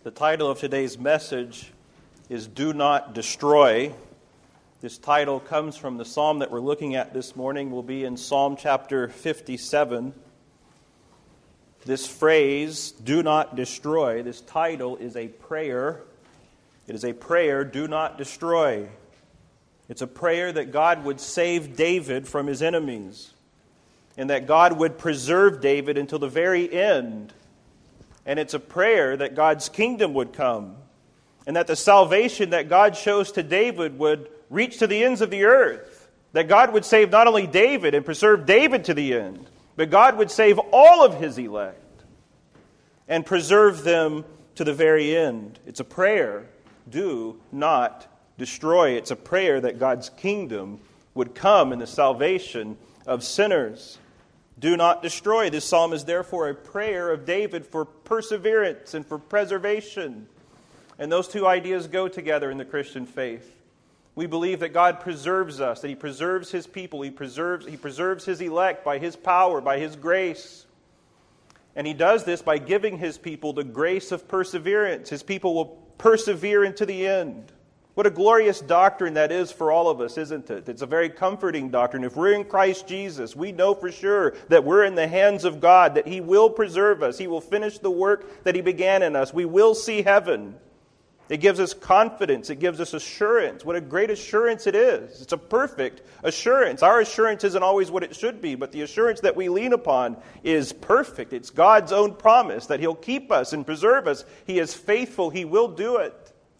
The title of today's message is Do Not Destroy. This title comes from the psalm that we're looking at this morning. We'll be in Psalm chapter 57. This phrase, do not destroy, this title is a prayer. It is a prayer, do not destroy. It's a prayer that God would save David from his enemies, and that God would preserve David until the very end. And it's a prayer that God's kingdom would come, and that the salvation that God shows to David would reach to the ends of the earth. That God would save not only David and preserve David to the end, but God would save all of his elect and preserve them to the very end. It's a prayer, do not destroy. It's a prayer that God's kingdom would come in the salvation of sinners. Do not destroy. This psalm is therefore a prayer of David for perseverance and for preservation. And those two ideas go together in the Christian faith. We believe that God preserves us, that He preserves His people, He preserves His elect by His power, by His grace. And He does this by giving His people the grace of perseverance. His people will persevere into the end. What a glorious doctrine that is for all of us, isn't it? It's a very comforting doctrine. If we're in Christ Jesus, we know for sure that we're in the hands of God, that He will preserve us. He will finish the work that He began in us. We will see heaven. It gives us confidence. It gives us assurance. What a great assurance it is. It's a perfect assurance. Our assurance isn't always what it should be, but the assurance that we lean upon is perfect. It's God's own promise that He'll keep us and preserve us. He is faithful. He will do it.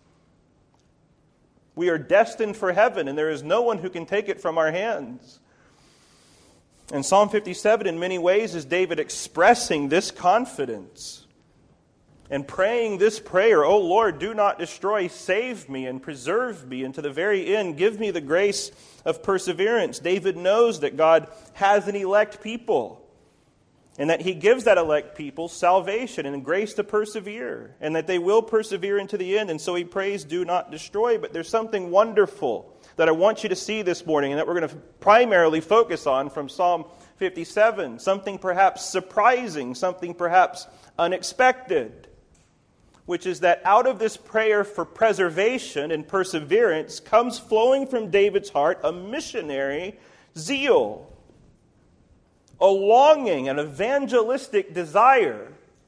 We are destined for heaven, and there is no one who can take it from our hands. And Psalm 57, in many ways, is David expressing this confidence and praying this prayer, O Lord, do not destroy, save me and preserve me unto the very end. Give me the grace of perseverance. David knows that God has an elect people, and that He gives that elect people salvation and grace to persevere, and that they will persevere into the end. And so he prays, do not destroy. But there's something wonderful that I want you to see this morning, and that we're going to primarily focus on from Psalm 57. Something perhaps surprising, something perhaps unexpected, which is that out of this prayer for preservation and perseverance comes flowing from David's heart a missionary zeal, a longing, an evangelistic desire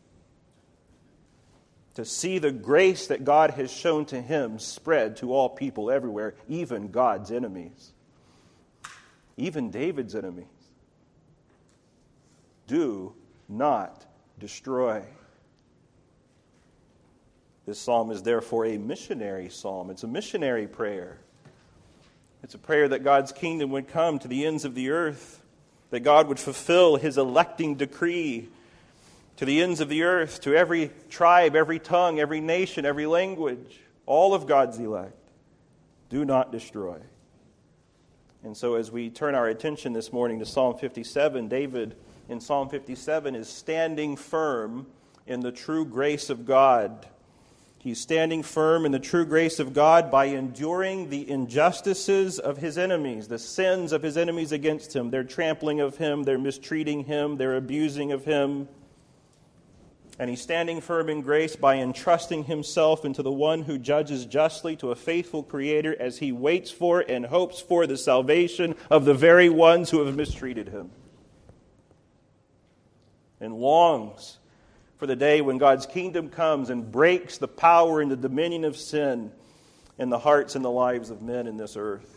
to see the grace that God has shown to him spread to all people everywhere, even God's enemies, even David's enemies. Do not destroy. This psalm is therefore a missionary psalm. It's a missionary prayer. It's a prayer that God's kingdom would come to the ends of the earth, that God would fulfill His electing decree to the ends of the earth, to every tribe, every tongue, every nation, every language, all of God's elect. Do not destroy. And so as we turn our attention this morning to Psalm 57, David in Psalm 57 is standing firm in the true grace of God. He's standing firm in the true grace of God by enduring the injustices of his enemies, the sins of his enemies against him, their trampling of him, their mistreating him, their abusing of him. And he's standing firm in grace by entrusting himself into the one who judges justly, to a faithful Creator, as he waits for and hopes for the salvation of the very ones who have mistreated him, and longs for the day when God's kingdom comes and breaks the power and the dominion of sin in the hearts and the lives of men in this earth.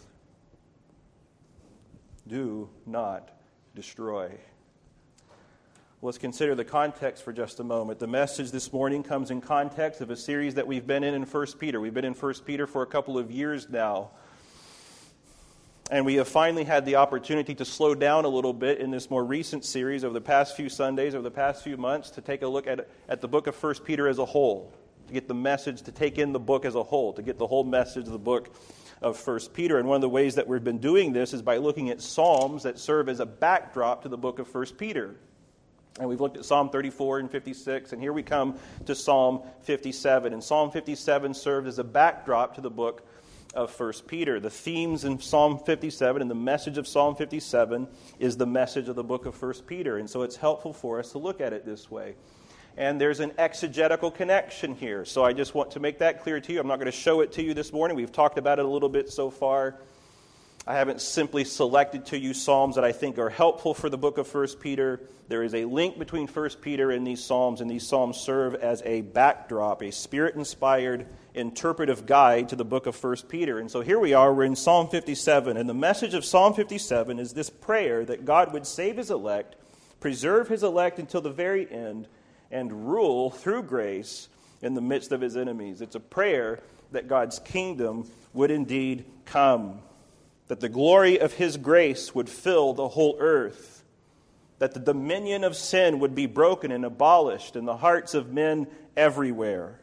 Do not destroy. Let's consider the context for just a moment. The message this morning comes in context of a series that we've been in 1 Peter. We've been in 1 Peter for a couple of years now. And we have finally had the opportunity to slow down a little bit in this more recent series over the past few Sundays, over the past few months, to take a look at the book of 1 Peter as a whole, to get the message, to take in the book as a whole, to get the whole message of the book of 1 Peter. And one of the ways that we've been doing this is by looking at psalms that serve as a backdrop to the book of 1 Peter. And we've looked at Psalm 34 and 56, and here we come to Psalm 57. And Psalm 57 served as a backdrop to the book of 1 Peter. The themes in Psalm 57 and the message of Psalm 57 is the message of the book of 1 Peter. And so it's helpful for us to look at it this way. And there's an exegetical connection here. So I just want to make that clear to you. I'm not going to show it to you this morning. We've talked about it a little bit so far. I haven't simply selected to you Psalms that I think are helpful for the book of 1 Peter. There is a link between 1 Peter and these Psalms serve as a backdrop, a Spirit-inspired interpretive guide to the book of 1 Peter. And so here we are, we're in Psalm 57, and the message of Psalm 57 is this prayer that God would save His elect, preserve His elect until the very end, and rule through grace in the midst of His enemies. It's a prayer that God's kingdom would indeed come, that the glory of His grace would fill the whole earth, that the dominion of sin would be broken and abolished in the hearts of men everywhere.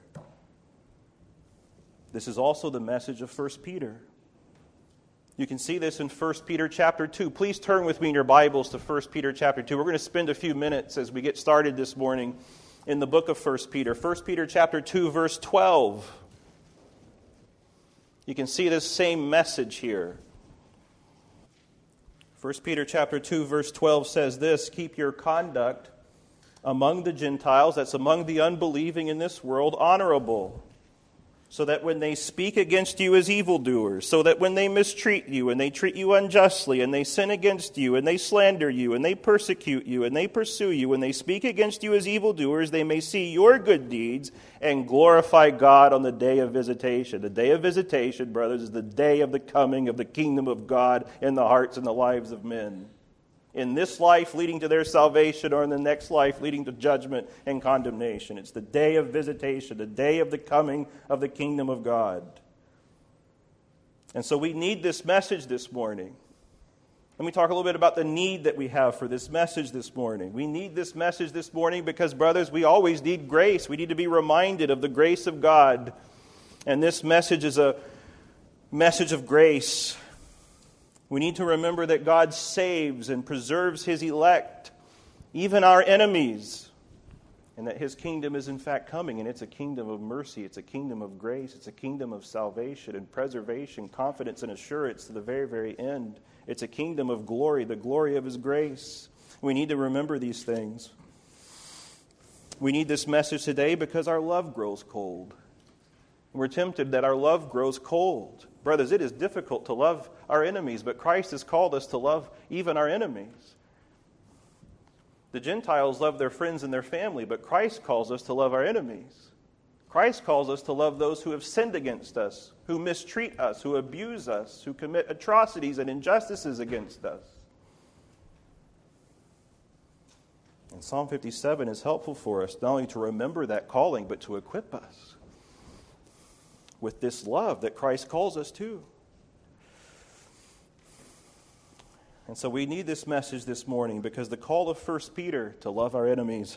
This is also the message of 1 Peter. You can see this in 1 Peter chapter 2. Please turn with me in your Bibles to 1 Peter chapter 2. We're going to spend a few minutes as we get started this morning in the book of 1 Peter. 1 Peter chapter 2, verse 12. You can see this same message here. 1 Peter chapter 2, verse 12 says this, "Keep your conduct among the Gentiles," that's among the unbelieving in this world, "honorable, so that when they speak against you as evildoers, so that when they mistreat you and they treat you unjustly and they sin against you and they slander you and they persecute you and they pursue you and they speak against you as evildoers, they may see your good deeds and glorify God on the day of visitation." The day of visitation, brothers, is the day of the coming of the kingdom of God in the hearts and the lives of men. In this life leading to their salvation, or in the next life leading to judgment and condemnation. It's the day of visitation, the day of the coming of the kingdom of God. And so we need this message this morning. Let me talk a little bit about the need that we have for this message this morning. We need this message this morning because, brothers, we always need grace. We need to be reminded of the grace of God. And this message is a message of grace. We need to remember that God saves and preserves His elect, even our enemies, and that His kingdom is in fact coming, and it's a kingdom of mercy, it's a kingdom of grace, it's a kingdom of salvation and preservation, confidence and assurance to the very, very end. It's a kingdom of glory, the glory of His grace. We need to remember these things. We need this message today because our love grows cold. We're tempted that our love grows cold. Brothers, it is difficult to love our enemies, but Christ has called us to love even our enemies. The Gentiles love their friends and their family, but Christ calls us to love our enemies. Christ calls us to love those who have sinned against us, who mistreat us, who abuse us, who commit atrocities and injustices against us. And Psalm 57 is helpful for us, not only to remember that calling, but to equip us with this love that Christ calls us to. And so we need this message this morning because the call of 1 Peter to love our enemies,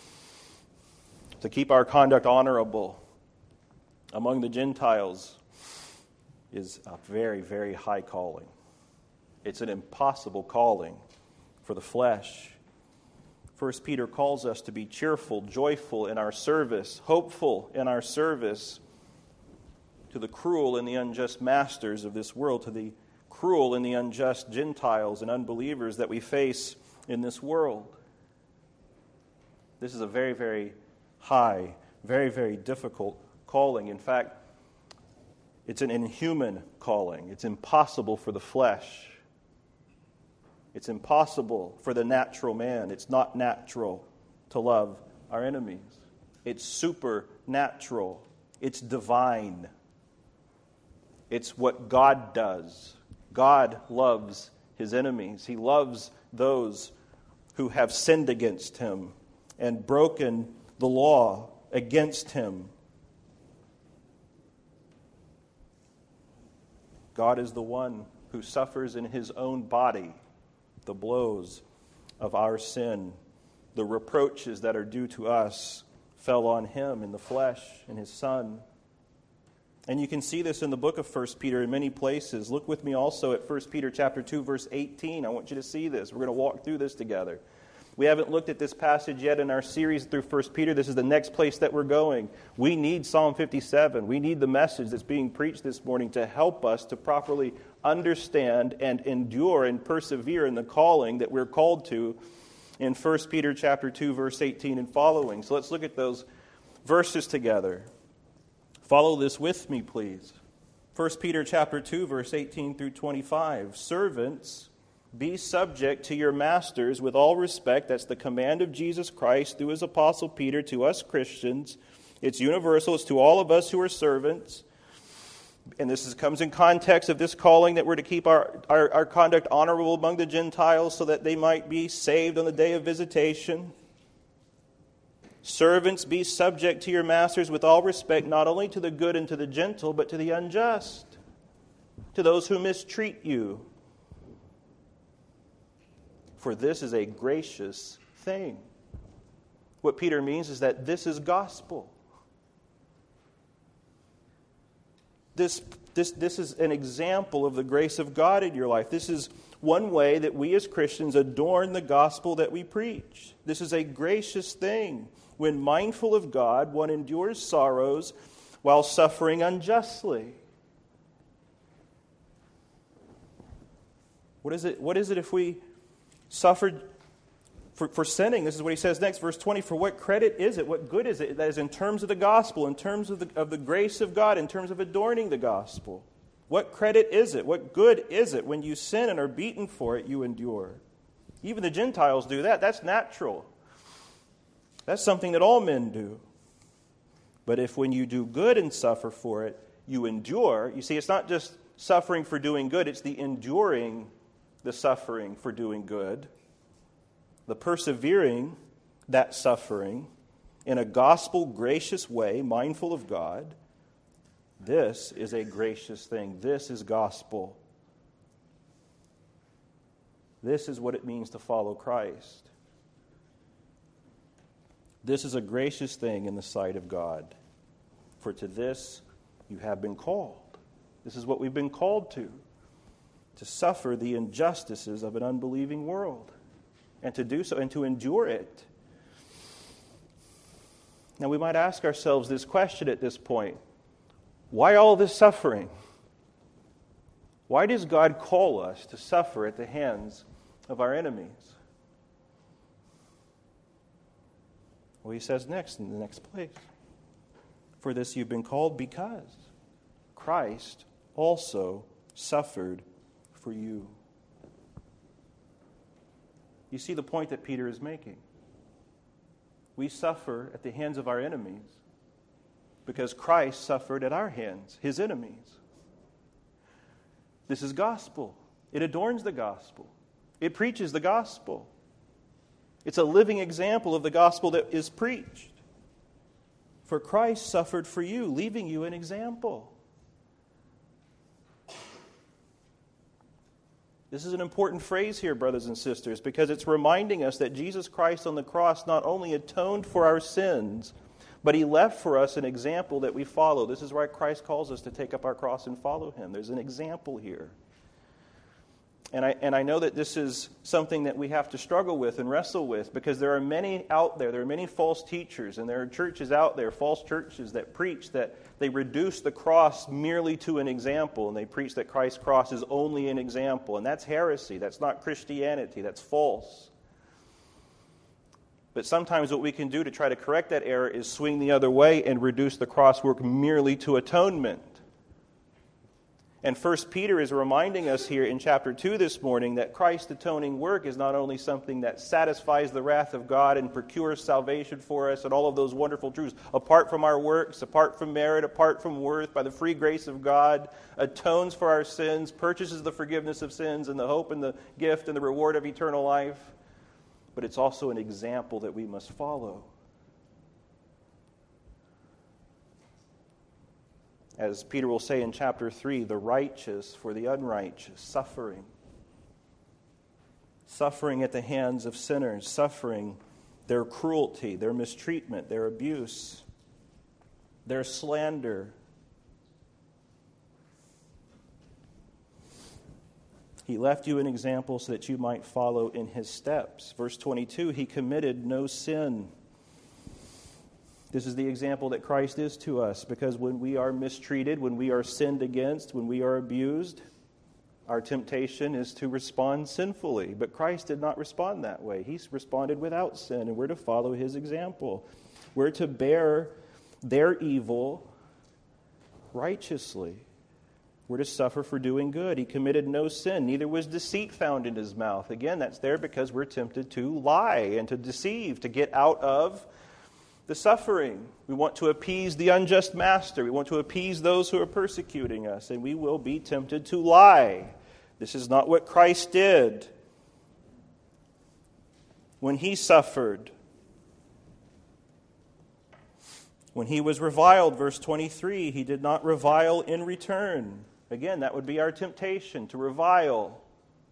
to keep our conduct honorable among the Gentiles, is a very, very high calling. It's an impossible calling for the flesh. 1 Peter calls us to be cheerful, joyful in our service, hopeful in our service, to the cruel and the unjust masters of this world, to the cruel and the unjust Gentiles and unbelievers that we face in this world. This is a very, very high, very, very difficult calling. In fact, it's an inhuman calling. It's impossible for the flesh. It's impossible for the natural man. It's not natural to love our enemies. It's supernatural. It's divine. It's what God does. God loves His enemies. He loves those who have sinned against Him and broken the law against Him. God is the one who suffers in His own body the blows of our sin. The reproaches that are due to us fell on Him in the flesh, in His Son. And you can see this in the book of 1 Peter in many places. Look with me also at 1 Peter chapter 2, verse 18. I want you to see this. We're going to walk through this together. We haven't looked at this passage yet in our series through 1 Peter. This is the next place that we're going. We need Psalm 57. We need the message that's being preached this morning to help us to properly understand and endure and persevere in the calling that we're called to in 1 Peter chapter 2, verse 18 and following. So let's look at those verses together. Follow this with me, please. 1 Peter chapter 2, verse 18 through 25. Servants, be subject to your masters with all respect. That's the command of Jesus Christ through his apostle Peter to us Christians. It's universal. It's to all of us who are servants. And this comes in context of this calling that we're to keep our conduct honorable among the Gentiles so that they might be saved on the day of visitation. Servants, be subject to your masters with all respect, not only to the good and to the gentle, but to the unjust, to those who mistreat you. For this is a gracious thing. What Peter means is that this is gospel. This is an example of the grace of God in your life. This is one way that we as Christians adorn the gospel that we preach. This is a gracious thing. When mindful of God, one endures sorrows while suffering unjustly. What is it if we suffered for sinning? This is what he says next, verse 20. For what credit is it? What good is it? That is in terms of the gospel, in terms of the grace of God, in terms of adorning the gospel. What credit is it? What good is it when you sin and are beaten for it, you endure? Even the Gentiles do that. That's natural. That's something that all men do. But if when you do good and suffer for it, you endure, you see, it's not just suffering for doing good, it's the enduring the suffering for doing good, the persevering that suffering in a gospel gracious way, mindful of God. This is a gracious thing. This is gospel. This is what it means to follow Christ. This is a gracious thing in the sight of God. For to this you have been called. This is what we've been called to suffer the injustices of an unbelieving world, and to do so, and to endure it. Now we might ask ourselves this question at this point. Why all this suffering? Why does God call us to suffer at the hands of our enemies? Well, he says next, in the next place. For this you've been called because Christ also suffered for you. You see the point that Peter is making. We suffer at the hands of our enemies because Christ suffered at our hands, his enemies. This is gospel. It adorns the gospel. It preaches the gospel. It's a living example of the gospel that is preached. For Christ suffered for you, leaving you an example. This is an important phrase here, brothers and sisters, because it's reminding us that Jesus Christ on the cross not only atoned for our sins, but he left for us an example that we follow. This is why Christ calls us to take up our cross and follow him. There's an example here. And I know that this is something that we have to struggle with and wrestle with, because there are many out there. There are many false teachers, and there are churches out there, false churches, that preach that they reduce the cross merely to an example, and they preach that Christ's cross is only an example. And that's heresy. That's not Christianity. That's false. But sometimes what we can do to try to correct that error is swing the other way and reduce the cross work merely to atonement. And 1 Peter is reminding us here in chapter 2 this morning that Christ's atoning work is not only something that satisfies the wrath of God and procures salvation for us and all of those wonderful truths, apart from our works, apart from merit, apart from worth, by the free grace of God, atones for our sins, purchases the forgiveness of sins and the hope and the gift and the reward of eternal life. But it's also an example that we must follow. As Peter will say in chapter 3, the righteous for the unrighteous, suffering. Suffering at the hands of sinners, suffering their cruelty, their mistreatment, their abuse, their slander. He left you an example so that you might follow in his steps. Verse 22, he committed no sin. This is the example that Christ is to us, because when we are mistreated, when we are sinned against, when we are abused, Our temptation is to respond sinfully, but Christ did not respond that way. He responded without sin, and we're to follow his example. We're to bear their evil righteously. We're to suffer for doing good. He committed no sin, neither was deceit found in his mouth. Again, that's there because we're tempted to lie and to deceive, to get out of the suffering. We want to appease the unjust master. We want to appease those who are persecuting us, and we will be tempted to lie. This is not what Christ did when he suffered. When he was reviled, verse 23, he did not revile in return. Again, that would be our temptation, to revile.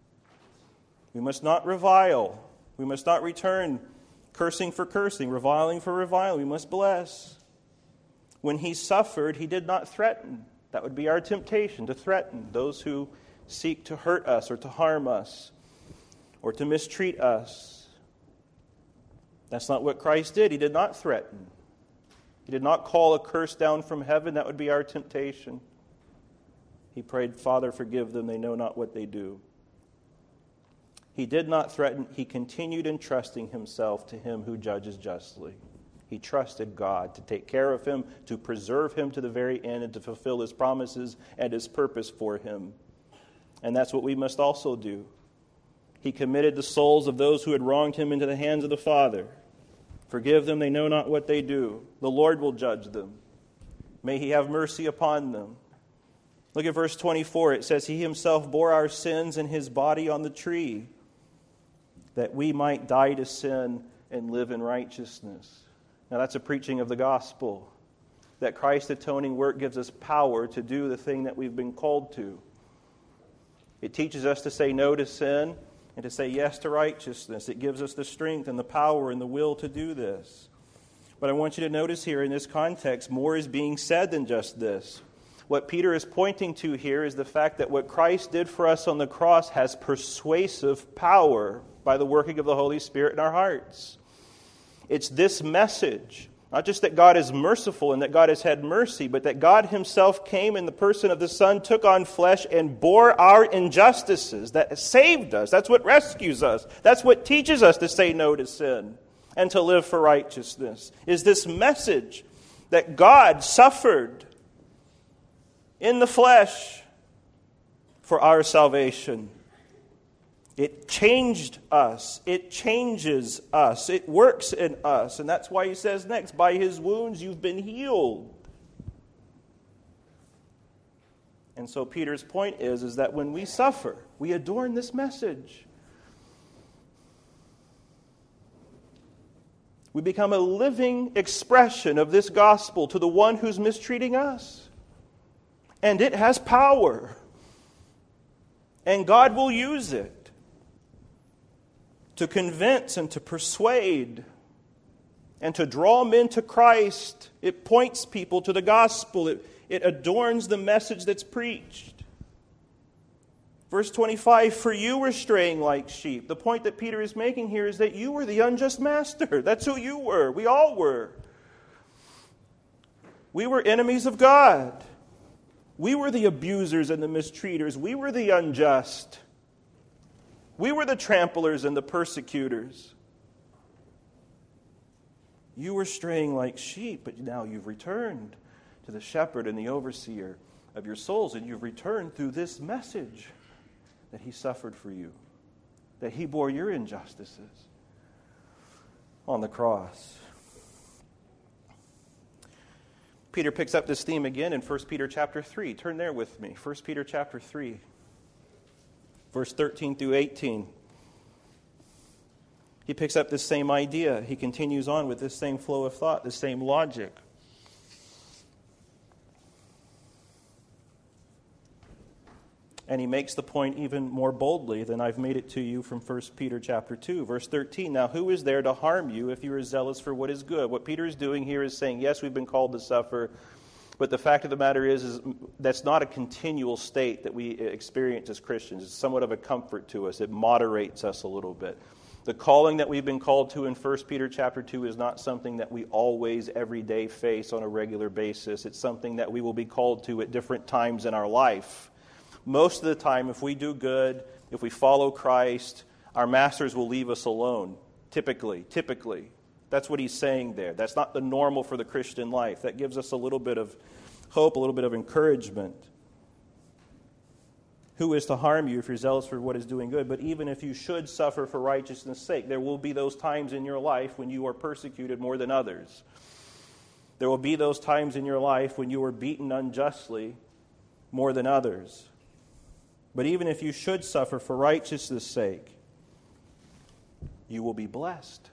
We must not revile. We must not return cursing for cursing, reviling for reviling. We must bless. When he suffered, he did not threaten. That would be our temptation, to threaten those who seek to hurt us or to harm us or to mistreat us. That's not what Christ did. He did not threaten. He did not call a curse down from heaven. That would be our temptation. He prayed, Father, forgive them. They know not what they do. He did not threaten. He continued entrusting himself to him who judges justly. He trusted God to take care of him, to preserve him to the very end, and to fulfill his promises and his purpose for him. And that's what we must also do. He committed the souls of those who had wronged him into the hands of the Father. Forgive them, they know not what they do. The Lord will judge them. May he have mercy upon them. Look at verse 24. It says, he himself bore our sins in his body on the tree, that we might die to sin and live in righteousness. Now that's a preaching of the gospel, that Christ's atoning work gives us power to do the thing that we've been called to. It teaches us to say no to sin and to say yes to righteousness. It gives us the strength and the power and the will to do this. But I want you to notice here in this context, more is being said than just this. What Peter is pointing to here is the fact that what Christ did for us on the cross has persuasive power by the working of the Holy Spirit in our hearts. It's this message, not just that God is merciful and that God has had mercy, but that God himself came in the person of the Son, took on flesh, and bore our injustices. That saved us. That's what rescues us. That's what teaches us to say no to sin and to live for righteousness, is this message that God suffered in the flesh for our salvation. It changed us. It changes us. It works in us. And that's why he says next, by his wounds you've been healed. And so Peter's point is that when we suffer, we adorn this message. We become a living expression of this gospel to the one who's mistreating us. And it has power. And God will use it to convince and to persuade and to draw men to Christ. It points people to the gospel. It adorns the message that's preached. Verse 25, for you were straying like sheep. The point that Peter is making here is that you were the unjust master. That's who you were. We all were. We were enemies of God. We were the abusers and the mistreaters. We were the unjust. We were the tramplers and the persecutors. You were straying like sheep, but now you've returned to the shepherd and the overseer of your souls, and you've returned through this message that he suffered for you, that he bore your injustices on the cross. Peter picks up this theme again in 1 Peter chapter 3. Turn there with me. 1 Peter chapter 3, verse 13 through 18. He picks up this same idea. He continues on with this same flow of thought, this same logic. And he makes the point even more boldly than I've made it to you from 1 Peter chapter 2, verse 13. Now, who is there to harm you if you are zealous for what is good? What Peter is doing here is saying, yes, we've been called to suffer, but the fact of the matter is that's not a continual state that we experience as Christians. It's somewhat of a comfort to us. It moderates us a little bit. The calling that we've been called to in 1 Peter chapter 2 is not something that we always, every day face on a regular basis. It's something that we will be called to at different times in our life. Most of the time, if we do good, if we follow Christ, our masters will leave us alone. Typically. That's what he's saying there. That's not the normal for the Christian life. That gives us a little bit of hope, a little bit of encouragement. Who is to harm you if you're zealous for what is doing good? But even if you should suffer for righteousness' sake, there will be those times in your life when you are persecuted more than others. There will be those times in your life when you are beaten unjustly more than others. But even if you should suffer for righteousness' sake, you will be blessed.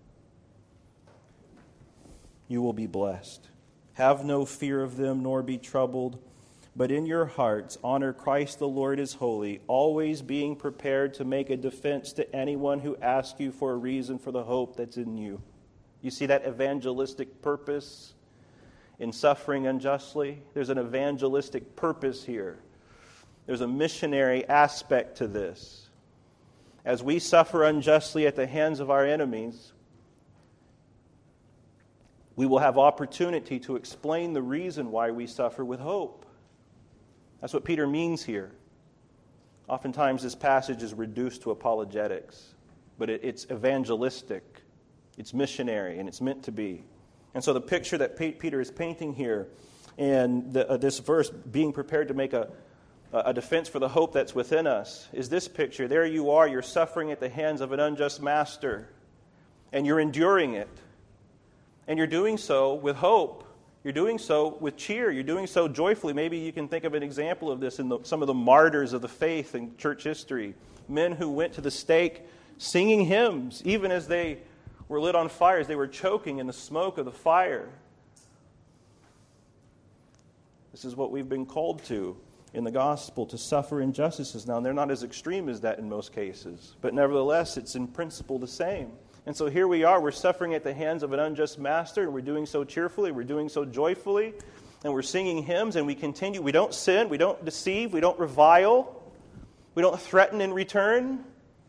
You will be blessed. Have no fear of them, nor be troubled, but in your hearts honor Christ the Lord as holy, always being prepared to make a defense to anyone who asks you for a reason for the hope that's in you. You see that evangelistic purpose in suffering unjustly? There's an evangelistic purpose here. There's a missionary aspect to this. As we suffer unjustly at the hands of our enemies, we will have opportunity to explain the reason why we suffer with hope. That's what Peter means here. Oftentimes this passage is reduced to apologetics, but it's evangelistic, it's missionary, and it's meant to be. And so the picture that Peter is painting here, and this verse, being prepared to make a defense for the hope that's within us, is this picture. There you are, you're suffering at the hands of an unjust master, and you're enduring it. And you're doing so with hope. You're doing so with cheer. You're doing so joyfully. Maybe you can think of an example of this in some of the martyrs of the faith in church history. Men who went to the stake singing hymns, even as they were lit on fire, as they were choking in the smoke of the fire. This is what we've been called to in the gospel, to suffer injustices. Now, they're not as extreme as that in most cases, but nevertheless, it's in principle the same. And so here we are, we're suffering at the hands of an unjust master, and we're doing so cheerfully, we're doing so joyfully, and we're singing hymns, and we continue. We don't sin, we don't deceive, we don't revile, we don't threaten in return.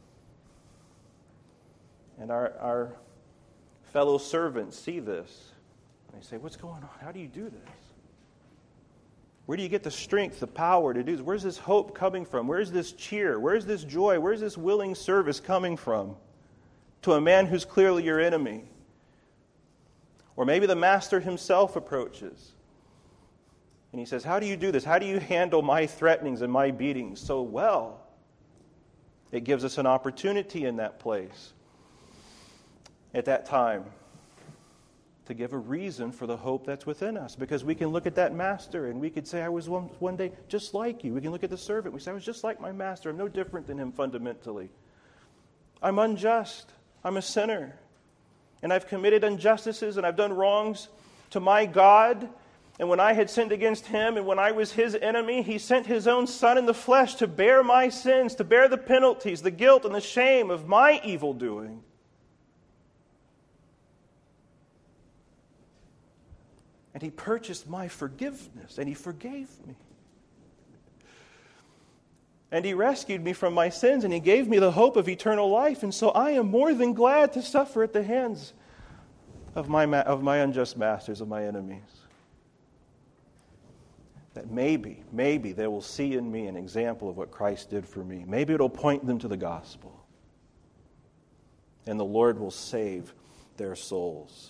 And our fellow servants see this, and they say, what's going on? How do you do this? Where do you get the strength, the power to do this? Where's this hope coming from? Where's this cheer? Where's this joy? Where's this willing service coming from? To a man who's clearly your enemy. Or maybe the master himself approaches. And he says, how do you do this? How do you handle my threatenings and my beatings so well? It gives us an opportunity in that place, at that time, to give a reason for the hope that's within us. Because we can look at that master and we could say, I was one day just like you. We can look at the servant. We say, I was just like my master. I'm no different than him fundamentally. I'm unjust. I'm a sinner, and I've committed injustices, and I've done wrongs to my God, and when I had sinned against him, and when I was his enemy, he sent his own Son in the flesh to bear my sins, to bear the penalties, the guilt, and the shame of my evil doing. And he purchased my forgiveness, and he forgave me. And he rescued me from my sins, and he gave me the hope of eternal life. And so I am more than glad to suffer at the hands of my unjust masters, of my enemies. That maybe they will see in me an example of what Christ did for me. Maybe it'll point them to the gospel. And the Lord will save their souls.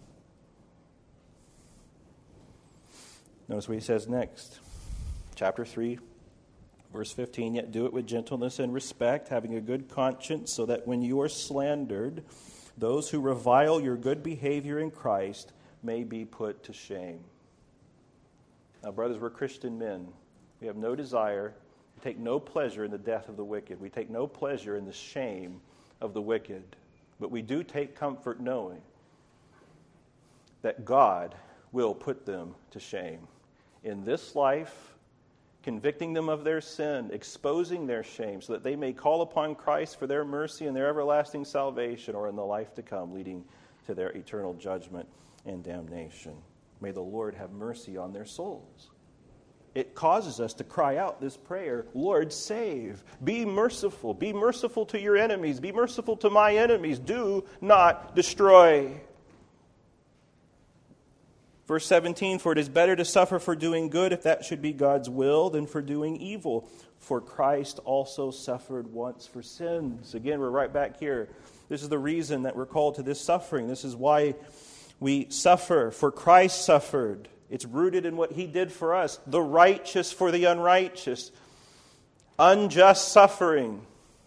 Notice what he says next. Chapter 3. Verse 15, yet do it with gentleness and respect, having a good conscience, so that when you are slandered, those who revile your good behavior in Christ may be put to shame. Now, brothers, we're Christian men. We have no desire, we take no pleasure in the death of the wicked. We take no pleasure in the shame of the wicked. But we do take comfort knowing that God will put them to shame in this life, convicting them of their sin, exposing their shame, so that they may call upon Christ for their mercy and their everlasting salvation, or in the life to come, leading to their eternal judgment and damnation. May the Lord have mercy on their souls. It causes us to cry out this prayer, Lord, save. Be merciful. Be merciful to your enemies. Be merciful to my enemies. Do not destroy. Verse 17, for it is better to suffer for doing good, if that should be God's will, than for doing evil. For Christ also suffered once for sins. Again, we're right back here. This is the reason that we're called to this suffering. This is why we suffer. For Christ suffered. It's rooted in what He did for us. The righteous for the unrighteous. Unjust suffering.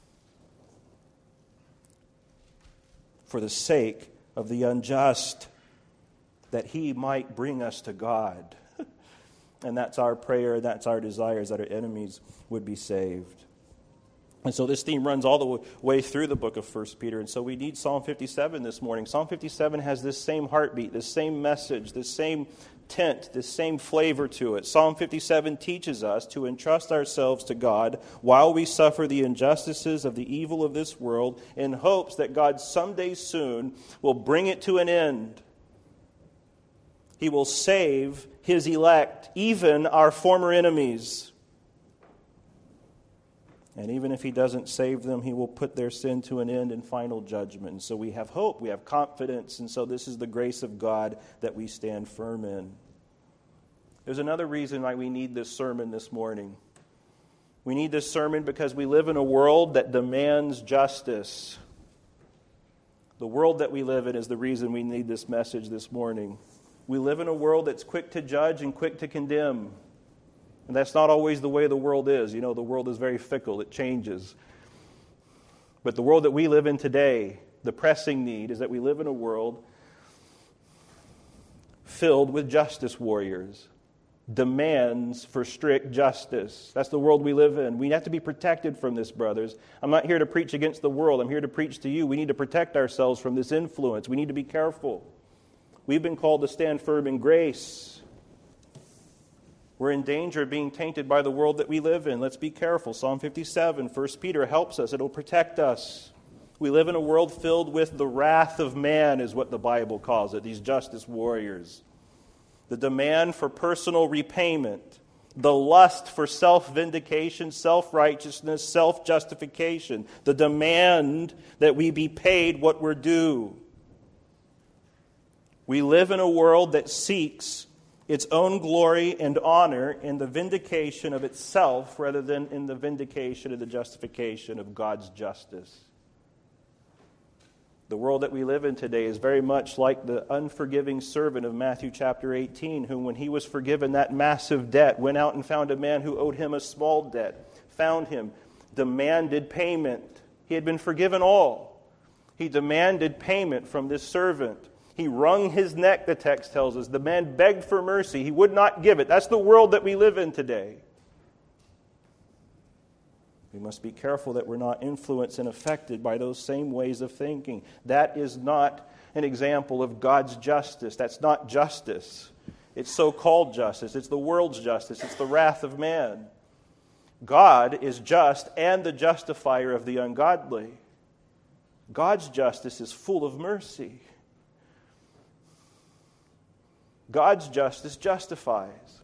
For the sake of the unjust, that He might bring us to God. And that's our prayer, that's our desires, that our enemies would be saved. And so this theme runs all the way through the book of 1 Peter. And so we need Psalm 57 this morning. Psalm 57 has this same heartbeat, this same message, this same tint, this same flavor to it. Psalm 57 teaches us to entrust ourselves to God while we suffer the injustices of the evil of this world, in hopes that God someday soon will bring it to an end. He will save His elect, even our former enemies. And even if He doesn't save them, He will put their sin to an end in final judgment. And so we have hope, we have confidence, and so this is the grace of God that we stand firm in. There's another reason why we need this sermon this morning. We need this sermon because we live in a world that demands justice. The world that we live in is the reason we need this message this morning. We live in a world that's quick to judge and quick to condemn. And that's not always the way the world is. You know, the world is very fickle. It changes. But the world that we live in today, the pressing need is that we live in a world filled with justice warriors. Demands for strict justice. That's the world we live in. We have to be protected from this, brothers. I'm not here to preach against the world. I'm here to preach to you. We need to protect ourselves from this influence. We need to be careful. We've been called to stand firm in grace. We're in danger of being tainted by the world that we live in. Let's be careful. Psalm 57, 1 Peter helps us. It'll protect us. We live in a world filled with the wrath of man, is what the Bible calls it, these justice warriors. The demand for personal repayment. The lust for self-vindication, self-righteousness, self-justification. The demand that we be paid what we're due. We live in a world that seeks its own glory and honor in the vindication of itself rather than in the vindication and the justification of God's justice. The world that we live in today is very much like the unforgiving servant of Matthew chapter 18, who, when he was forgiven that massive debt, went out and found a man who owed him a small debt, found him, demanded payment. He had been forgiven all. He demanded payment from this servant. He wrung his neck, the text tells us. The man begged for mercy. He would not give it. That's the world that we live in today. We must be careful that we're not influenced and affected by those same ways of thinking. That is not an example of God's justice. That's not justice. It's so-called justice. It's the world's justice. It's the wrath of man. God is just and the justifier of the ungodly. God's justice is full of mercy. God's justice justifies.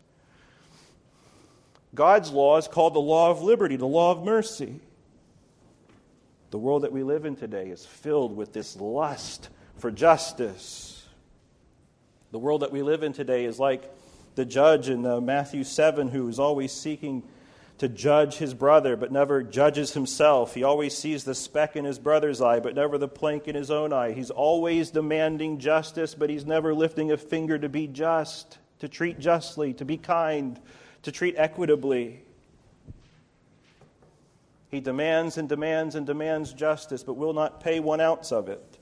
God's law is called the law of liberty, the law of mercy. The world that we live in today is filled with this lust for justice. The world that we live in today is like the judge in Matthew 7 who is always seeking to judge his brother but never judges himself. He always sees the speck in his brother's eye but never the plank in his own eye. He's always demanding justice, but he's never lifting a finger to be just, to treat justly, to be kind, to treat equitably. He demands and demands and demands justice but will not pay 1 ounce of it.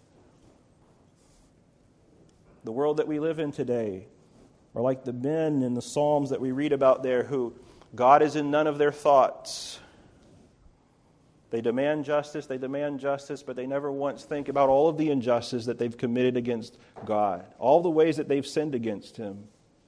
The world that we live in today are like the men in the Psalms that we read about there who God is in none of their thoughts. They demand justice, but they never once think about all of the injustice that they've committed against God, all the ways that they've sinned against Him.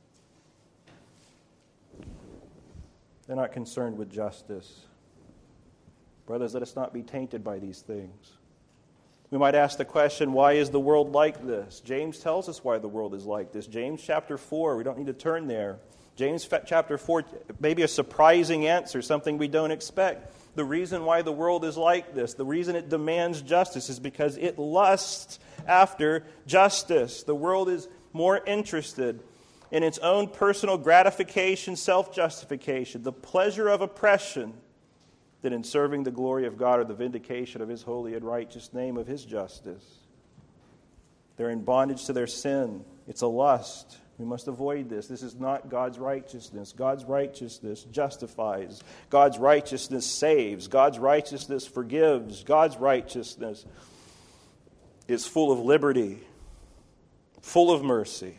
They're not concerned with justice. Brothers, let us not be tainted by these things. We might ask the question, why is the world like this? James tells us why the world is like this. James chapter 4, we don't need to turn there. James chapter 4, maybe a surprising answer, something we don't expect. The reason why the world is like this, the reason it demands justice is because it lusts after justice. The world is more interested in its own personal gratification, self-justification, the pleasure of oppression, than in serving the glory of God or the vindication of His holy and righteous name, of His justice. They're in bondage to their sin. It's a lust. We must avoid this. This is not God's righteousness. God's righteousness justifies. God's righteousness saves. God's righteousness forgives. God's righteousness is full of liberty, full of mercy.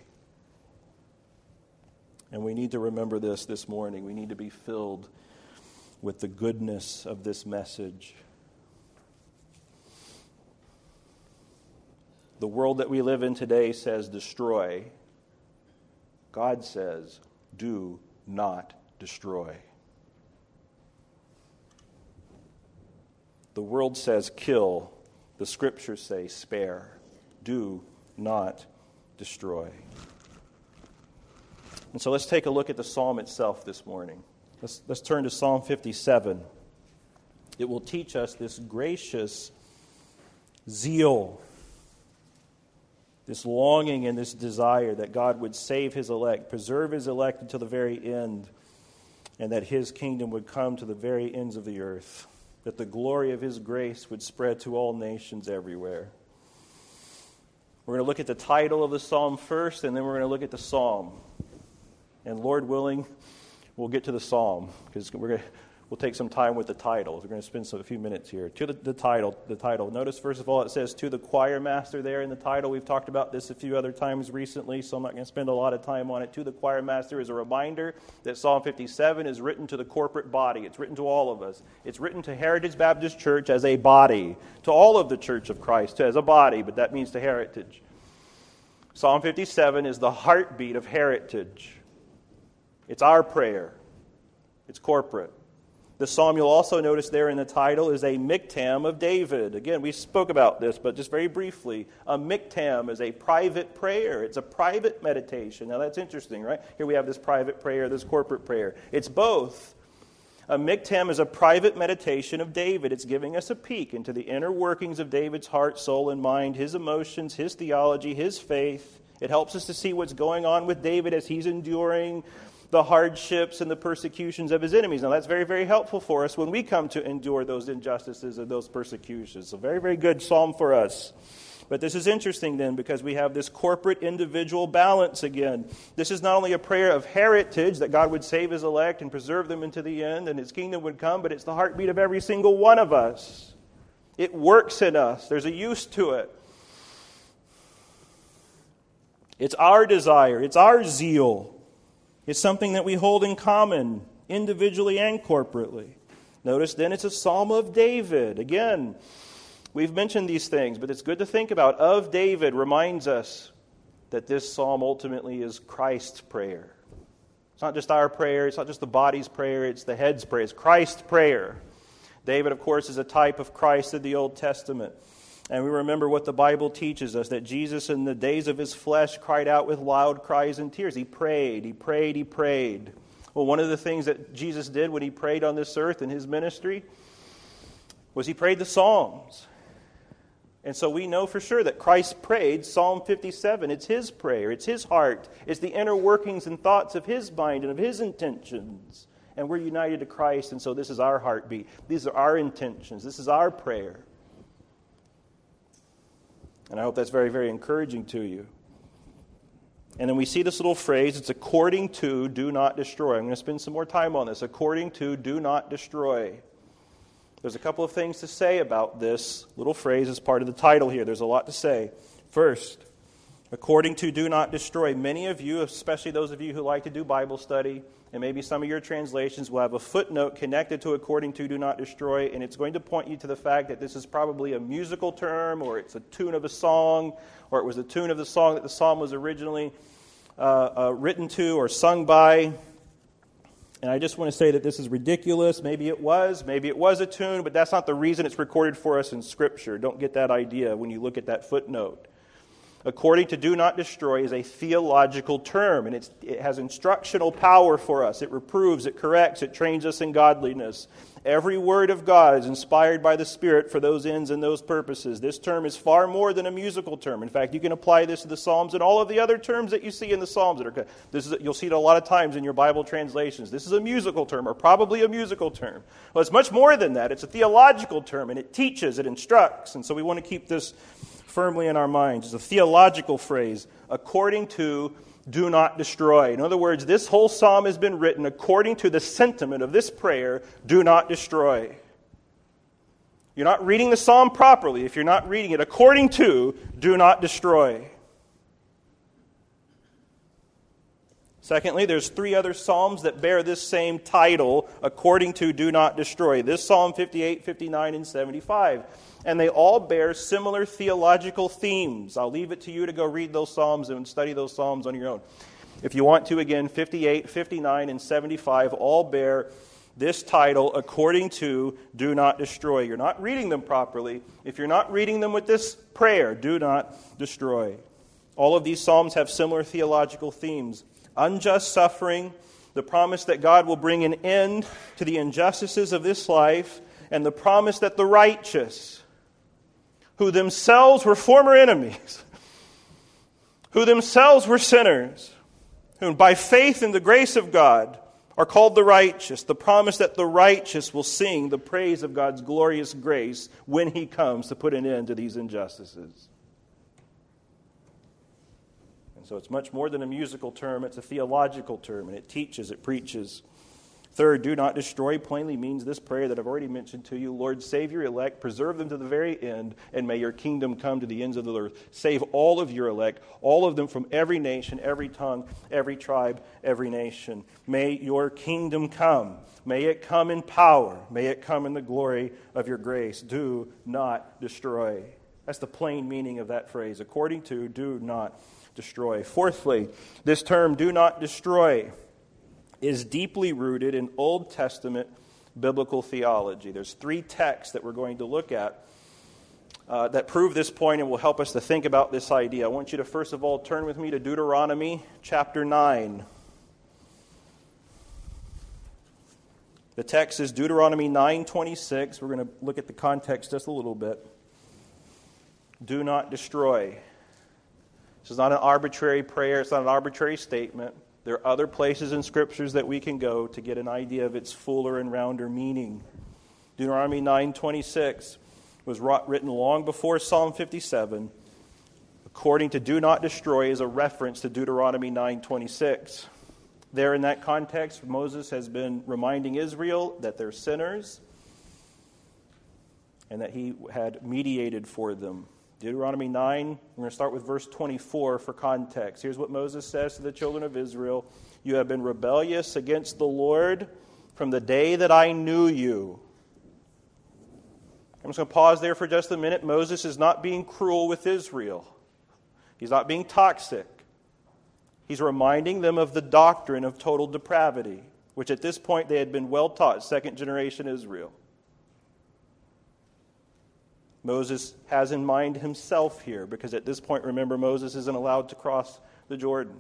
And we need to remember this morning. We need to be filled with the goodness of this message. The world that we live in today says destroy. God says, do not destroy. The world says kill. The Scriptures say spare. Do not destroy. And so let's take a look at the psalm itself this morning. Let's turn to Psalm 57. It will teach us this gracious zeal, this longing and this desire that God would save His elect, preserve His elect until the very end, and that His kingdom would come to the very ends of the earth, that the glory of His grace would spread to all nations everywhere. We're going to look at the title of the psalm first, and then we're going to look at the psalm. And Lord willing, we'll get to the psalm, because we'll take some time with the titles. We're going to spend a few minutes here. To the title. Notice, first of all, it says, to the choir master there in the title. We've talked about this a few other times recently, so I'm not going to spend a lot of time on it. To the choir master is a reminder that Psalm 57 is written to the corporate body. It's written to all of us. It's written to Heritage Baptist Church as a body, to all of the Church of Christ as a body, but that means to Heritage. Psalm 57 is the heartbeat of Heritage. It's our prayer. It's corporate. The psalm you'll also notice there in the title is a miktam of David. Again, we spoke about this, but just very briefly. A miktam is a private prayer. It's a private meditation. Now that's interesting, right? Here we have this private prayer, this corporate prayer. It's both. A miktam is a private meditation of David. It's giving us a peek into the inner workings of David's heart, soul, and mind, his emotions, his theology, his faith. It helps us to see what's going on with David as he's enduring the hardships and the persecutions of his enemies. Now, that's very, very helpful for us when we come to endure those injustices and those persecutions. So very, very good psalm for us. But this is interesting then, because we have this corporate individual balance again. This is not only a prayer of heritage, that God would save His elect and preserve them into the end and His kingdom would come, but it's the heartbeat of every single one of us. It works in us. There's a use to it. It's our desire. It's our zeal. It's something that we hold in common, individually and corporately. Notice then it's a psalm of David. Again, we've mentioned these things, but it's good to think about. Of David reminds us that this psalm ultimately is Christ's prayer. It's not just our prayer. It's not just the body's prayer. It's the head's prayer. It's Christ's prayer. David, of course, is a type of Christ in the Old Testament. And we remember what the Bible teaches us, that Jesus in the days of His flesh cried out with loud cries and tears. He prayed, He prayed, He prayed. Well, one of the things that Jesus did when He prayed on this earth in His ministry was He prayed the Psalms. And so we know for sure that Christ prayed Psalm 57. It's His prayer. It's His heart. It's the inner workings and thoughts of His mind and of His intentions. And we're united to Christ, and so this is our heartbeat. These are our intentions. This is our prayer. And I hope that's very, very encouraging to you. And then we see this little phrase, it's according to, do not destroy. I'm going to spend some more time on this. According to, do not destroy. There's a couple of things to say about this little phrase as part of the title here. There's a lot to say. First, according to, do not destroy. Many of you, especially those of you who like to do Bible study, and maybe some of your translations will have a footnote connected to according to, do not destroy, and it's going to point you to the fact that this is probably a musical term, or it's a tune of a song, or it was the tune of the song that the psalm was originally written to or sung by. And I just want to say that this is ridiculous. Maybe it was a tune, but that's not the reason it's recorded for us in Scripture. Don't get that idea when you look at that footnote. According to do not destroy is a theological term, and it has instructional power for us. It reproves, it corrects, it trains us in godliness. Every word of God is inspired by the Spirit for those ends and those purposes. This term is far more than a musical term. In fact, you can apply this to the Psalms and all of the other terms that you see in the Psalms. You'll see it a lot of times in your Bible translations. This is a musical term, or probably a musical term. Well, it's much more than that. It's a theological term, and it teaches, it instructs. And so we want to keep this firmly in our minds. It's a theological phrase, according to do not destroy. In other words, this whole psalm has been written according to the sentiment of this prayer, do not destroy. You're not reading the psalm properly if you're not reading it according to do not destroy. Secondly, there's 3 other psalms that bear this same title, according to do not destroy. This Psalm 58, 59, and 75. And they all bear similar theological themes. I'll leave it to you to go read those psalms and study those psalms on your own. If you want to, again, 58, 59, and 75 all bear this title, according to do not destroy. You're not reading them properly if you're not reading them with this prayer, do not destroy. All of these psalms have similar theological themes. Unjust suffering, the promise that God will bring an end to the injustices of this life, and the promise that the righteous, who themselves were former enemies, who themselves were sinners, who by faith in the grace of God are called the righteous, the promise that the righteous will sing the praise of God's glorious grace when He comes to put an end to these injustices. So it's much more than a musical term. It's a theological term, and it teaches, it preaches. Third, do not destroy plainly means this prayer that I've already mentioned to you. Lord, save your elect, preserve them to the very end, and may your kingdom come to the ends of the earth. Save all of your elect, all of them from every nation, every tongue, every tribe, every nation. May your kingdom come. May it come in power. May it come in the glory of your grace. Do not destroy. That's the plain meaning of that phrase. According to, do not destroy. Fourthly, this term, do not destroy, is deeply rooted in Old Testament biblical theology. There's 3 texts that we're going to look at that prove this point and will help us to think about this idea. I want you to first of all turn with me to Deuteronomy chapter 9. The text is Deuteronomy 9:26. We're going to look at the context just a little bit. Do not destroy. This is not an arbitrary prayer. It's not an arbitrary statement. There are other places in Scriptures that we can go to get an idea of its fuller and rounder meaning. Deuteronomy 9:26 was written long before Psalm 57. According to do not destroy is a reference to Deuteronomy 9:26. There in that context, Moses has been reminding Israel that they're sinners and that he had mediated for them. Deuteronomy 9, we're going to start with verse 24 for context. Here's what Moses says to the children of Israel. You have been rebellious against the Lord from the day that I knew you. I'm just going to pause there for just a minute. Moses is not being cruel with Israel. He's not being toxic. He's reminding them of the doctrine of total depravity, which at this point they had been well taught, second generation Israel. Moses has in mind himself here, because at this point, remember, Moses isn't allowed to cross the Jordan.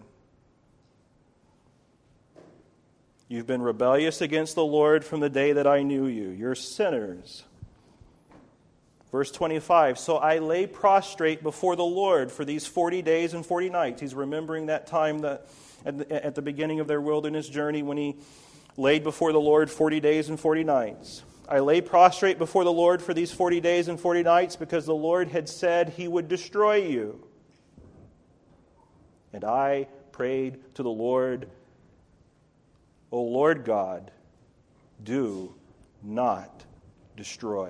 You've been rebellious against the Lord from the day that I knew you. You're sinners. Verse 25, so I lay prostrate before the Lord for these 40 days and 40 nights. He's remembering that time that at the beginning of their wilderness journey when he laid before the Lord 40 days and 40 nights. I lay prostrate before the Lord for these 40 days and 40 nights because the Lord had said He would destroy you. And I prayed to the Lord, O Lord God, do not destroy.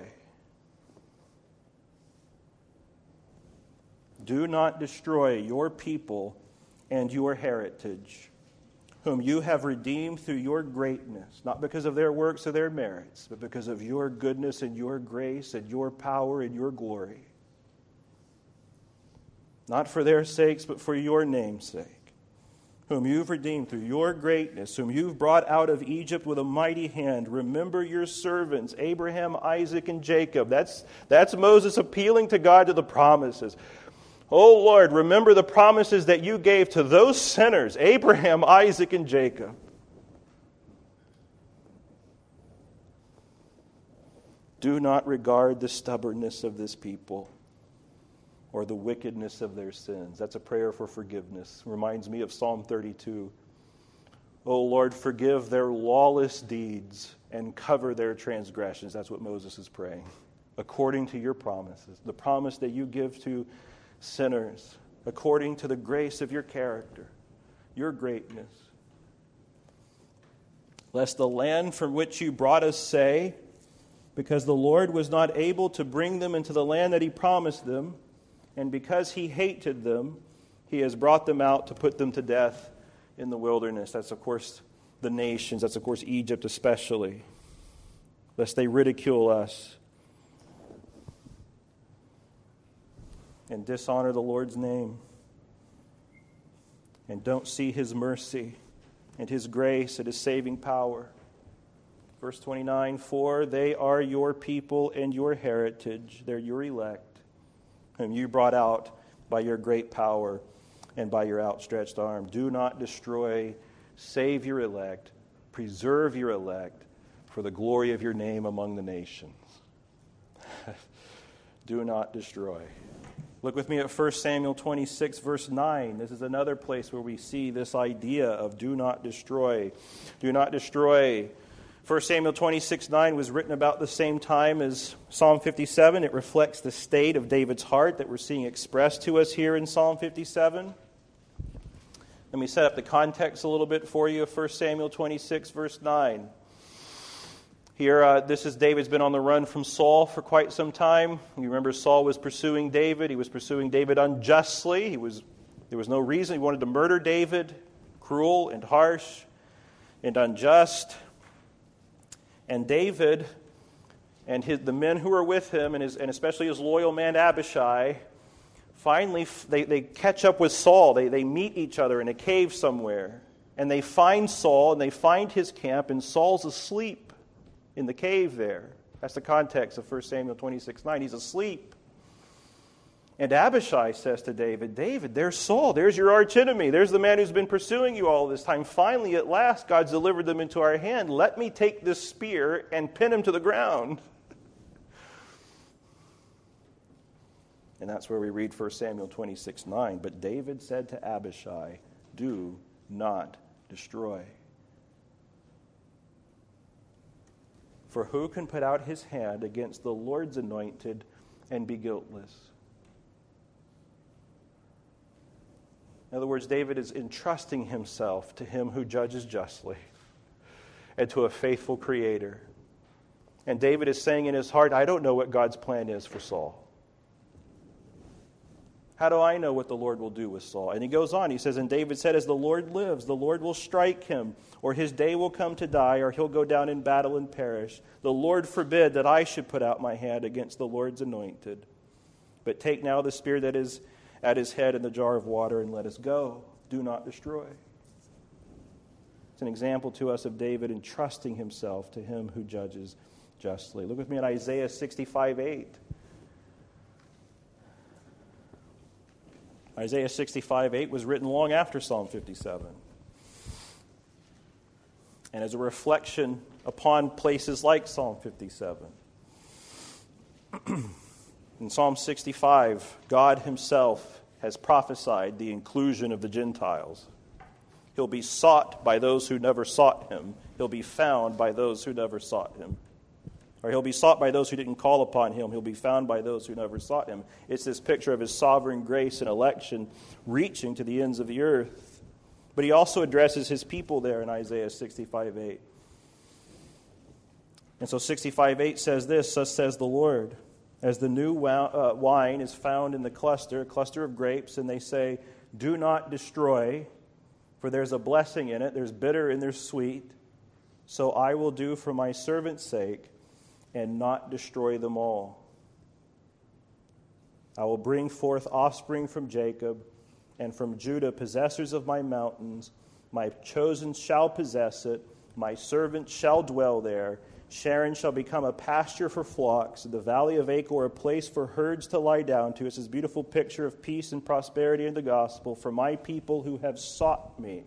Do not destroy your people and your heritage, whom you have redeemed through your greatness, not because of their works or their merits, but because of your goodness and your grace and your power and your glory. Not for their sakes, but for your name's sake, whom you've redeemed through your greatness, whom you've brought out of Egypt with a mighty hand. Remember your servants, Abraham, Isaac, and Jacob. That's Moses appealing to God to the promises. O Lord, remember the promises that you gave to those sinners, Abraham, Isaac, and Jacob. Do not regard the stubbornness of this people or the wickedness of their sins. That's a prayer for forgiveness. Reminds me of Psalm 32. O Lord, forgive their lawless deeds and cover their transgressions. That's what Moses is praying. According to your promises, the promise that you give to sinners, according to the grace of your character, your greatness. Lest the land from which you brought us say, because the Lord was not able to bring them into the land that he promised them, and because he hated them, he has brought them out to put them to death in the wilderness. That's, of course, the nations. That's, of course, Egypt especially. Lest they ridicule us and dishonor the Lord's name and don't see his mercy and his grace and his saving power. Verse 29, for they are your people and your heritage. They're your elect, whom you brought out by your great power and by your outstretched arm. Do not destroy, save your elect, preserve your elect for the glory of your name among the nations. Do not destroy. Look with me at 1 Samuel 26, verse 9. This is another place where we see this idea of do not destroy. Do not destroy. 1 Samuel 26:9 was written about the same time as Psalm 57. It reflects the state of David's heart that we're seeing expressed to us here in Psalm 57. Let me set up the context a little bit for you of 1 Samuel 26, verse 9. Here, this is David's been on the run from Saul for quite some time. You remember Saul was pursuing David. He was pursuing David unjustly. There was no reason. He wanted to murder David. Cruel and harsh and unjust. And David and the men who were with him, and especially his loyal man Abishai, finally they catch up with Saul. They meet each other in a cave somewhere. And they find Saul, and they find his camp, and Saul's asleep in the cave there. That's the context of 1 Samuel 26:9. He's asleep. And Abishai says to David, David, there's Saul. There's your archenemy. There's the man who's been pursuing you all this time. Finally, at last, God's delivered them into our hand. Let me take this spear and pin him to the ground. And that's where we read 1 Samuel 26:9. But David said to Abishai, do not destroy. For who can put out his hand against the Lord's anointed and be guiltless? In other words, David is entrusting himself to him who judges justly and to a faithful Creator. And David is saying in his heart, I don't know what God's plan is for Saul. How do I know what the Lord will do with Saul? And he goes on, he says, and David said, as the Lord lives, the Lord will strike him, or his day will come to die, or he'll go down in battle and perish. The Lord forbid that I should put out my hand against the Lord's anointed. But take now the spear that is at his head in the jar of water, and let us go. Do not destroy. It's an example to us of David entrusting himself to him who judges justly. Look with me at Isaiah 65:8. Isaiah 65:8 was written long after Psalm 57. And as a reflection upon places like Psalm 57. In Psalm 65, God himself has prophesied the inclusion of the Gentiles. He'll be sought by those who never sought him. He'll be found by those who never sought him. Or he'll be sought by those who didn't call upon him. He'll be found by those who never sought him. It's this picture of his sovereign grace and election reaching to the ends of the earth. But he also addresses his people there in Isaiah 65:8. And so 65:8 says this, thus says the Lord, as the new wine is found in the cluster, a cluster of grapes, and they say, do not destroy, for there's a blessing in it. There's bitter and there's sweet. So I will do for my servant's sake and not destroy them all. I will bring forth offspring from Jacob and from Judah, possessors of my mountains. My chosen shall possess it. My servant shall dwell there, Sharon shall become a pasture for flocks, and the valley of Achor a place for herds to lie down to. It's this beautiful picture of peace and prosperity in the gospel for my people who have sought me.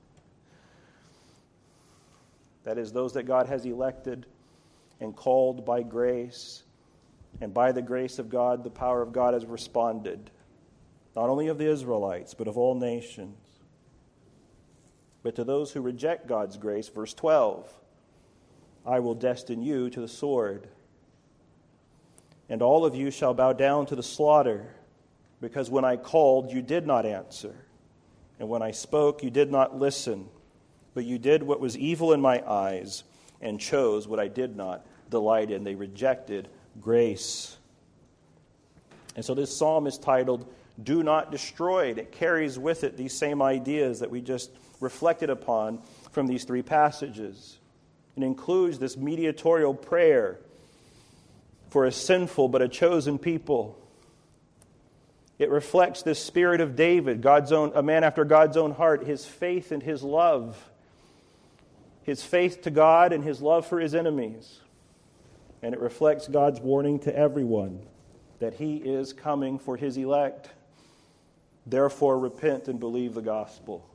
That is, those that God has elected and called by grace. And by the grace of God, the power of God has responded. Not only of the Israelites, but of all nations. But to those who reject God's grace, verse 12, I will destine you to the sword. And all of you shall bow down to the slaughter, because when I called, you did not answer. And when I spoke, you did not listen. But you did what was evil in my eyes, and chose what I did not delight in. They rejected grace. And so this psalm is titled, Do Not Destroy. It carries with it these same ideas that we just reflected upon from these three passages. It includes this mediatorial prayer for a sinful but a chosen people. It reflects this spirit of David, a man after God's own heart, his faith and his love, his faith to God and his love for his enemies. And it reflects God's warning to everyone that he is coming for his elect. Therefore, repent and believe the gospel.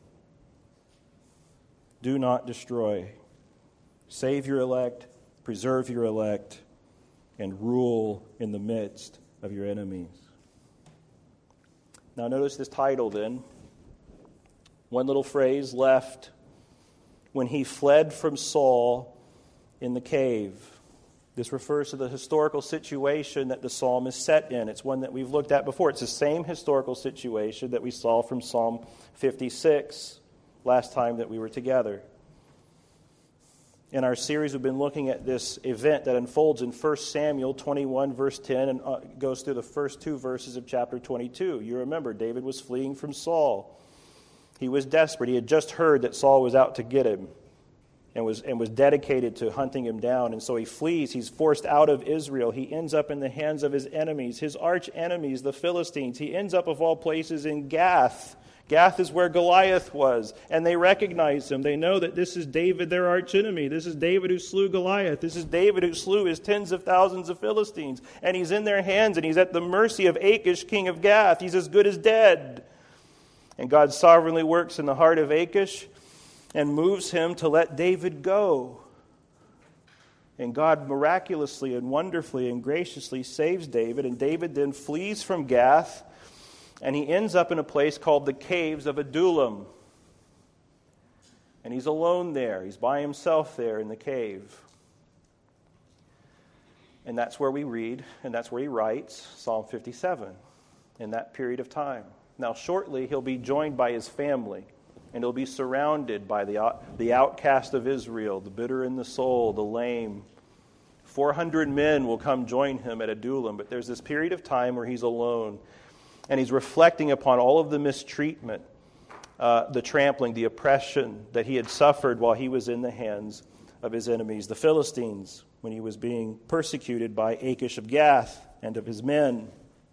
Do not destroy. Save your elect, preserve your elect, and rule in the midst of your enemies. Now notice this title then. One little phrase left. When he fled from Saul in the cave. This refers to the historical situation that the psalm is set in. It's one that we've looked at before. It's the same historical situation that we saw from Psalm 56 last time that we were together. In our series, we've been looking at this event that unfolds in 1 Samuel 21, verse 10, and goes through the first two verses of chapter 22. You remember, David was fleeing from Saul. He was desperate. He had just heard that Saul was out to get him and was dedicated to hunting him down. And so he flees. He's forced out of Israel. He ends up in the hands of his enemies, his arch enemies, the Philistines. He ends up, of all places, in Gath. Gath is where Goliath was, and they recognize him. They know that this is David, their arch enemy. This is David who slew Goliath. This is David who slew his tens of thousands of Philistines. And he's in their hands, and he's at the mercy of Achish, king of Gath. He's as good as dead. And God sovereignly works in the heart of Achish and moves him to let David go. And God miraculously and wonderfully and graciously saves David, and David then flees from Gath, and he ends up in a place called the Caves of Adullam. And he's alone there. He's by himself there in the cave. And that's where we read, and that's where he writes Psalm 57 in that period of time. Now, shortly, he'll be joined by his family, and he'll be surrounded by the outcast of Israel, the bitter in the soul, the lame. 400 men will come join him at Adullam, but there's this period of time where he's alone, and he's reflecting upon all of the mistreatment, the trampling, the oppression that he had suffered while he was in the hands of his enemies, the Philistines, when he was being persecuted by Achish of Gath and of his men.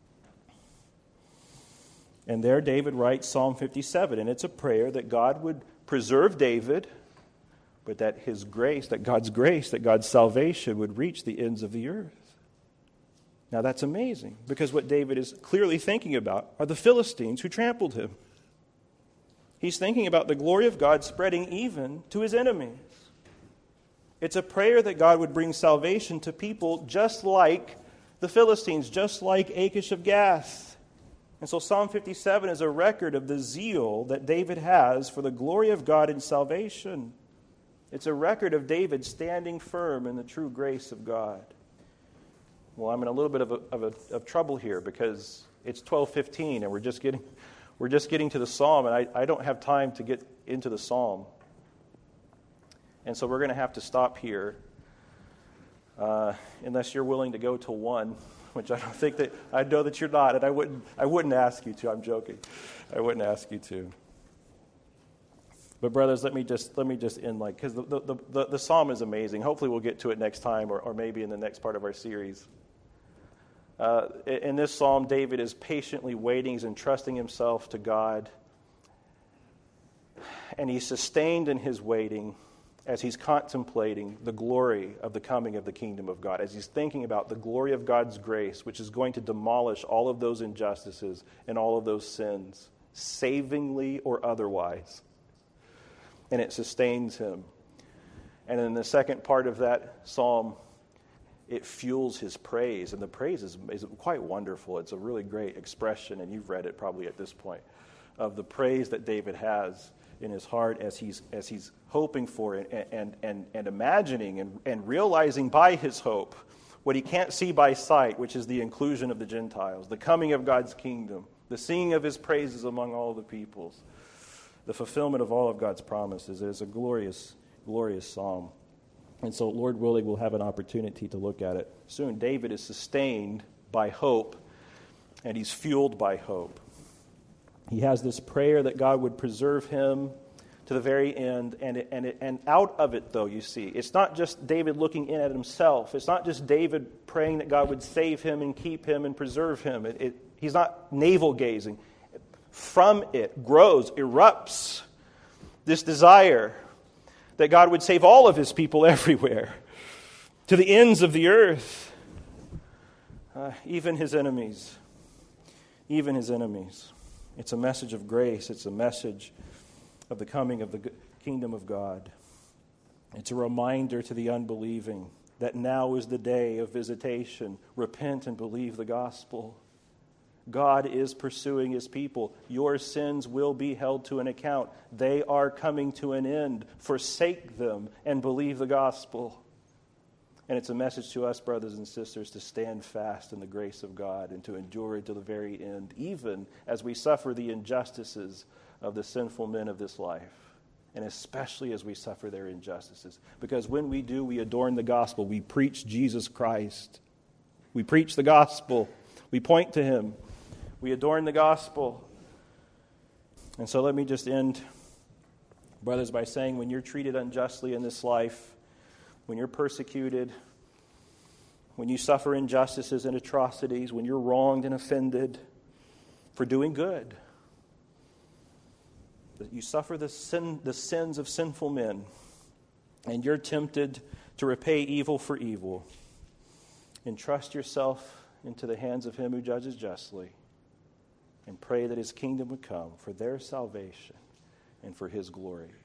And there David writes Psalm 57, and it's a prayer that God would preserve David, but that his grace, that God's salvation would reach the ends of the earth. Now that's amazing, because what David is clearly thinking about are the Philistines who trampled him. He's thinking about the glory of God spreading even to his enemies. It's a prayer that God would bring salvation to people just like the Philistines, just like Achish of Gath. And so Psalm 57 is a record of the zeal that David has for the glory of God in salvation. It's a record of David standing firm in the true grace of God. Well, I'm in a little bit of trouble here because it's 12:15 and we're just getting to the psalm, and I don't have time to get into the psalm. And so we're going to have to stop here unless you're willing to go till 1. Which I know that you're not, and I wouldn't ask you to. I'm joking. I wouldn't ask you to. But brothers, let me just end because the psalm is amazing. Hopefully we'll get to it next time, or maybe in the next part of our series. In this psalm, David is patiently waiting. He's entrusting himself to God, and he's sustained in his waiting. as he's contemplating the glory of the coming of the kingdom of God, as he's thinking about the glory of God's grace, which is going to demolish all of those injustices and all of those sins, savingly or otherwise. And it sustains him. And in the second part of that psalm, it fuels his praise. And the praise is quite wonderful. It's a really great expression, and you've read it probably at this point, of the praise that David has in his heart as he's hoping for it and imagining and realizing by his hope what he can't see by sight, which is the inclusion of the Gentiles, the coming of God's kingdom, the singing of his praises among all the peoples, the fulfillment of all of God's promises. It is a glorious, glorious psalm. And so, Lord willing, we'll have an opportunity to look at it soon. David is sustained by hope, and he's fueled by hope. He has this prayer that God would preserve him to the very end, and out of it, though, you see, it's not just David looking in at himself. It's not just David praying that God would save him and keep him and preserve him. He's not navel-gazing. From it grows, erupts this desire that God would save all of his people everywhere, to the ends of the earth, even his enemies. Even his enemies. It's a message of grace. It's a message of the coming of the kingdom of God. It's a reminder to the unbelieving that now is the day of visitation. Repent and believe the gospel. God is pursuing his people. Your sins will be held to an account. They are coming to an end. Forsake them and believe the gospel. And it's a message to us, brothers and sisters, to stand fast in the grace of God and to endure it to the very end, even as we suffer the injustices of the sinful men of this life, and especially as we suffer their injustices. Because when we do, we adorn the gospel. We preach Jesus Christ. We preach the gospel. We point to him. We adorn the gospel. And so let me just end, brothers, by saying when you're treated unjustly in this life, when you're persecuted, when you suffer injustices and atrocities, when you're wronged and offended for doing good, that you suffer the sins of sinful men, and you're tempted to repay evil for evil, entrust yourself into the hands of him who judges justly, and pray that his kingdom would come for their salvation and for his glory.